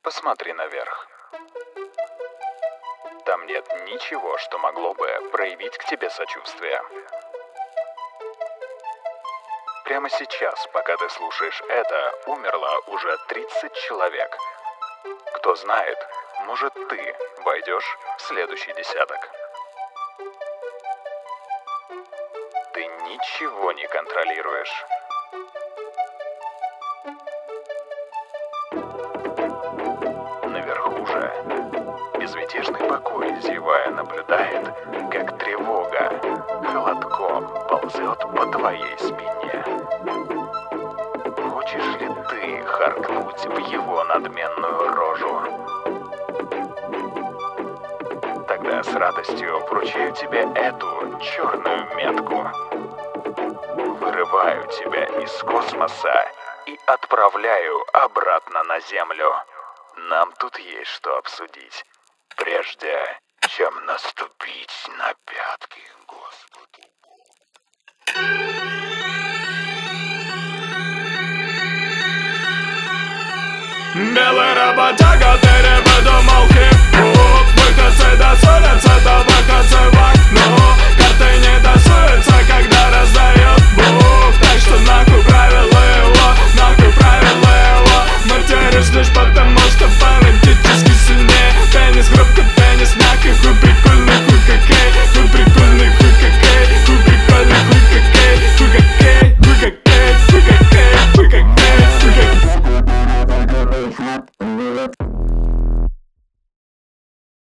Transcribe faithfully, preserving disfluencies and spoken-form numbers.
Посмотри наверх. Там нет ничего, что могло бы проявить к тебе сочувствие. Прямо сейчас, пока ты слушаешь это, умерло уже тридцать человек. Кто знает, может, ты войдешь в следующий десяток. Ты ничего не контролируешь. Наверху же безмятежный покой, зевая, наблюдает, как тревога холодком ползет по твоей спине. Хочешь ли ты харкнуть в его надменную рожу? Тогда с радостью вручаю тебе эту черную метку. Вырываю тебя из космоса и отправляю обратно на Землю. Нам тут есть что обсудить, прежде чем наступить на пятки Господу. Белый работяга, ты придумал хип-хоп. Выходцы досолятся, да выходцы в окно. Карты не тасуют,